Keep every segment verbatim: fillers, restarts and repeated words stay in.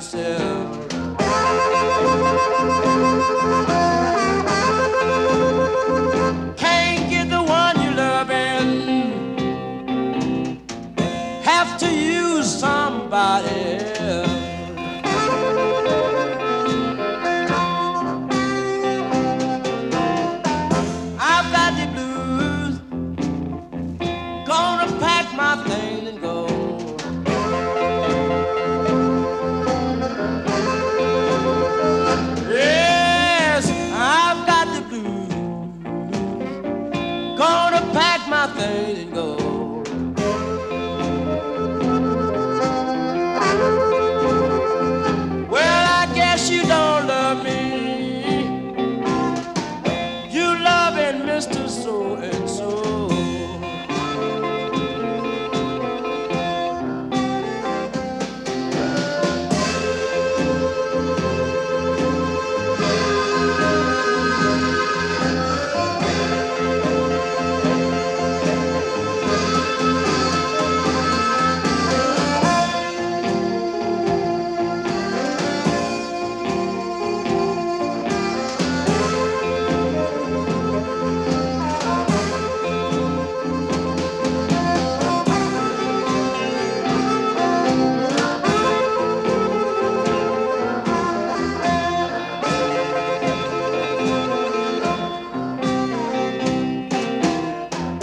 myself. Can't get the one you loving, have to use somebody else. I've got the blues, gonna pack my things and go. Yes, I've got the blues, gonna pack my things and go. Well, I guess you don't love me, you loving Mister So and So.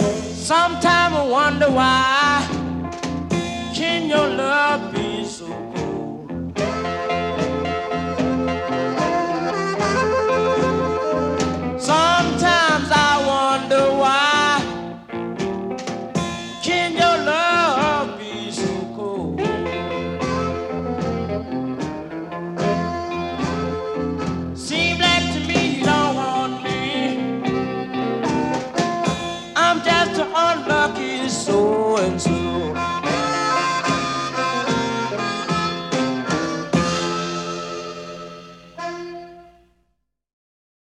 Sometime I wonder why can your love be so cold?